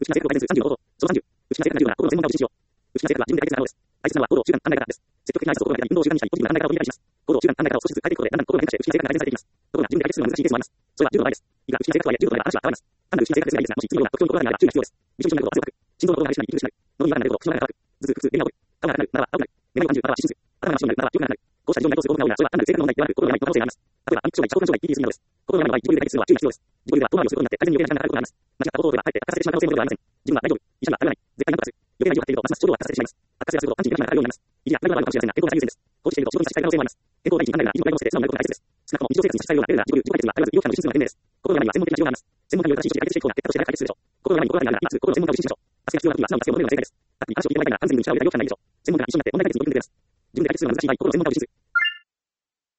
内田生活を改善する30のこと。その30。内田生活が重要な心の専門家を実施しよう。内田生活は自分で解決する可能です。大切なのは行動を習慣考え方です。積極的な挨拶を心がけたり、運動を習慣にしたり、ポジティブな考え方を理解します。行動を習慣考え方を少しずつ変えていくことで、だんだん心が変化して、内田生活が改善されていきます。ところが、自分で解決するのは難しいケースもあります。それは柔道の場合です。いくら内田生活とはいえ、柔道の場合は話は変わります。単なる内田生活がいいですが、もし次のような特徴に心がけなければ注意が必要です。びしょびしょになることを汗をかく。心臓の鼓動が激しくなり、息苦しくなる。脳に違和感が出ること、口の中が乾く。頭痛、腹痛、下痢が起こる。顔が赤くなる、または青くなる。目が感じる、または失神する。頭が真っ白になる、または良くならなくなる。こうした異常な移動する興奮が多いが、それは単なる性格の問題ではなく、心の病の可能性があります。例えば、暗記障害、自己感障害、PTSD などです。心の病の場合、自己流で解決するのは注意が必要です。自己流では遠回りをすることになって、改善に余計な時間がかかることがあります。間違った行動をとれば、かえって悪化させてしまう可能性もゼロではありません。自分は大丈夫。医者には頼らない。絶対なんとかする。余計な意地を張っていると、ますます症状が悪化させてしまいます。悪化するほど、アンチになるようになります。意地やプライドがあるかもしれませんが、健康が最優先です。放置していると仕事に差し支える可能性もあります。健康第一に考えるなら、医療介護して素直になることが大切です。少なくとも日常生活に差し支えるようなレベルな自己解決には頼らず、医療機関の手術が賢明です。心の病には専門的な治療があります。専門家による正しい処置で解決していく方が結果として早く解決するでしょう。心の病に心当たりがあるなら、今すぐ心の専門家を受診しましょう。助けが必要な時は素直に助けを求めるのが正解です。特に話を聞いてもらいたいなら、安全に医者を入れた医療機関がいいでしょう。専門家が一緒になって問題解決に取り組んでくれます。自分で解決するのは難しい場合、心の専門家を受診する。